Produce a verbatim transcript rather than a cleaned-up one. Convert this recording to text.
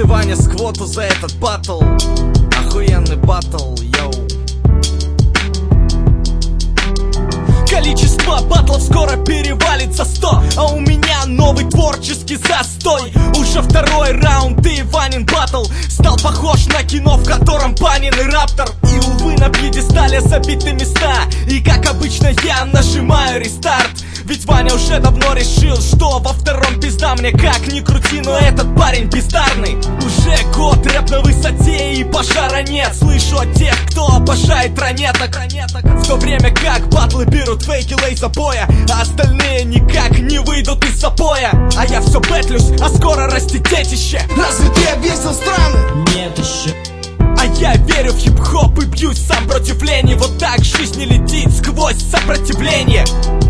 Каждый Ваня сквоту за этот батл. Охуенный батл, йоу. Количество батлов скоро перевалит за сто, а у меня новый творческий застой. Уже второй раунд и Ванин батл стал похож на кино, в котором Панин и Раптор. И увы, на пьедестале забиты места, и как обычно я нажимаю рестарт. Ведь Ваня уже давно решил, что во втором пизда мне как ни крути, но этот парень бездарный. Уже год рэп на высоте и пожара нет. Слышу от тех, кто обожает ранеток, в то время как батлы берут фейки лейзобоя, а остальные никак не выйдут из запоя. А я все бэтлюсь, а скоро растет детище. Разве ты объездил страны? Нет еще. А я верю в хип-хоп и бьюсь сам против лени. Вот так жизнь не летит сквозь сопротивление.